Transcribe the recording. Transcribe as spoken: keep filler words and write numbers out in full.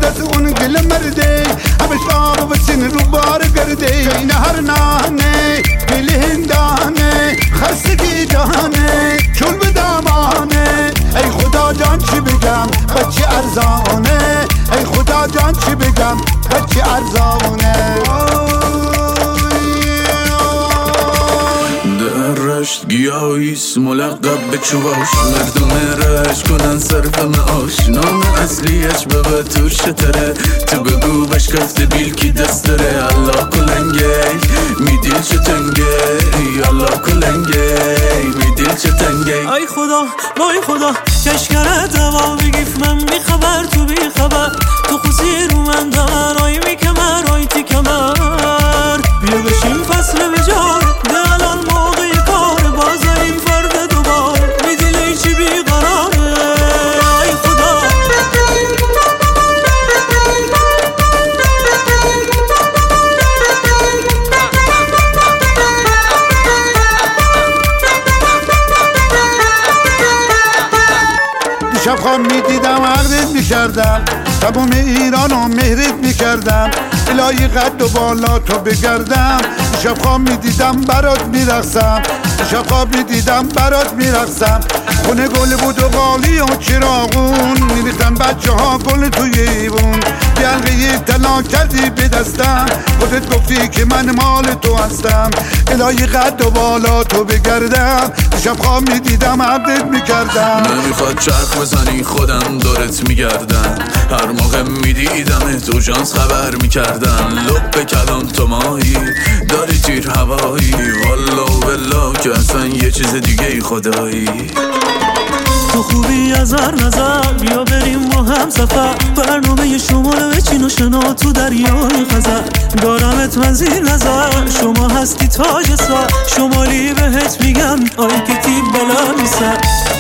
از اون گل مرده همش آب و سین رو بار گرده این هر نانه گل هندانه خستگی جانه چون به دامانه ای خدا جان چی بگم بچه ارزانه ای خدا جان چی بگم بچه ارزانه رشت گیاهیست ملقب به چواش مردم رشت کنن صرف معاش نام اصلیش بابا تورشتره تو بگو بش کفت بیل کی دست داره الله کلنگه میدیل چه تنگه الله کلنگه میدیل چه تنگه ای خدا وای خدا کشکره دوا بگیف من بی خبر تو بی خبر تو خوزی رو من دار آی می کمر آی تی کمر بیا بشیم فصل بجار ده الان موقع کار بازاریم فرد دوبار میدیلی چی بیقراره ای خدا دیشب خواب میدیدم عقدت میکردم تمام ایران و مهرت میکردم الهی قد و بالا تو بگردم دیشب خواب میدیدم برات میرقصم دیشب خواب میدیدم برات میرقصم خونه گل بود و قالی و چراغون میریختن بچه ها گل توی ایوون یلقه طلا کردی به دستم خودت گفتی که من مال تو هستم الهی قد و بالا تو بگردم دیشب خواب میدیدم عبدت میکردم نمیخواد چرخ بزنی خودم دورت میگردم هر موقع میدیدم تو جانس خبر میکردم لب به کلام تو ماهی داری تیر هوایی والا و بلا که اصلا یه چیز دیگه ای خدایی تو خوبی از هر نظر بیا بریم ما هم سفر برنامه شمال بچین و شنا تو دریای خزر دارمت من زیر نظر شما هستی تاج سر شمالی بهت میگم آی که تیب بلا نیست